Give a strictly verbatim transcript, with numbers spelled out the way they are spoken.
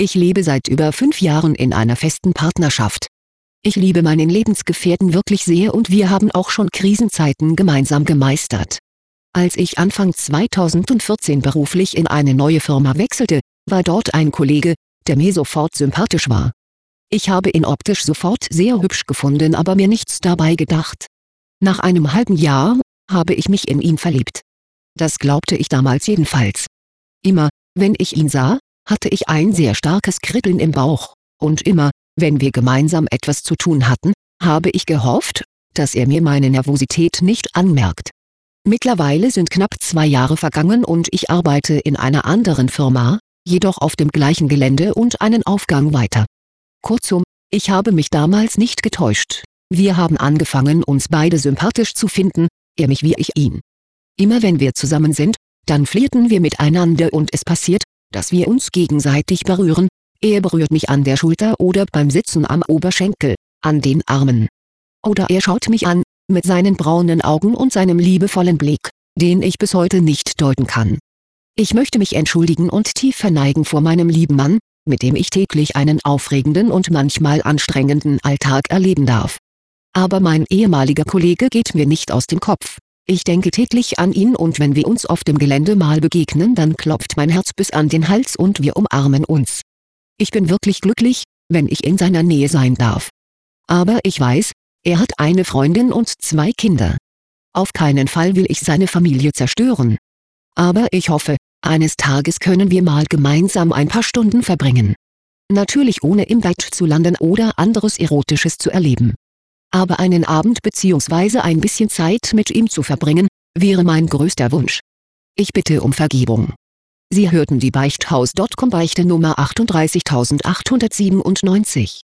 Ich lebe seit über fünf Jahren in einer festen Partnerschaft. Ich liebe meinen Lebensgefährten wirklich sehr und wir haben auch schon Krisenzeiten gemeinsam gemeistert. Als ich Anfang zweitausendvierzehn beruflich in eine neue Firma wechselte, war dort ein Kollege, der mir sofort sympathisch war. Ich habe ihn optisch sofort sehr hübsch gefunden, aber mir nichts dabei gedacht. Nach einem halben Jahr habe ich mich in ihn verliebt. Das glaubte ich damals jedenfalls. Immer, wenn ich ihn sah, hatte ich ein sehr starkes Kribbeln im Bauch, und immer, wenn wir gemeinsam etwas zu tun hatten, habe ich gehofft, dass er mir meine Nervosität nicht anmerkt. Mittlerweile sind knapp zwei Jahre vergangen und ich arbeite in einer anderen Firma, jedoch auf dem gleichen Gelände und einen Aufgang weiter. Kurzum, ich habe mich damals nicht getäuscht. Wir haben angefangen, uns beide sympathisch zu finden, er mich wie ich ihn. Immer wenn wir zusammen sind, dann flirten wir miteinander und es passiert, dass wir uns gegenseitig berühren, er berührt mich an der Schulter oder beim Sitzen am Oberschenkel, an den Armen. Oder er schaut mich an, mit seinen braunen Augen und seinem liebevollen Blick, den ich bis heute nicht deuten kann. Ich möchte mich entschuldigen und tief verneigen vor meinem lieben Mann, mit dem ich täglich einen aufregenden und manchmal anstrengenden Alltag erleben darf. Aber mein ehemaliger Kollege geht mir nicht aus dem Kopf. Ich denke täglich an ihn und wenn wir uns auf dem Gelände mal begegnen, dann klopft mein Herz bis an den Hals und wir umarmen uns. Ich bin wirklich glücklich, wenn ich in seiner Nähe sein darf. Aber ich weiß, er hat eine Freundin und zwei Kinder. Auf keinen Fall will ich seine Familie zerstören. Aber ich hoffe, eines Tages können wir mal gemeinsam ein paar Stunden verbringen. Natürlich ohne im Bett zu landen oder anderes Erotisches zu erleben. Aber einen Abend bzw. ein bisschen Zeit mit ihm zu verbringen, wäre mein größter Wunsch. Ich bitte um Vergebung. Sie hörten die Beichthaus Punkt com Beichte Nummer achtunddreißigtausendachthundertsiebenundneunzig.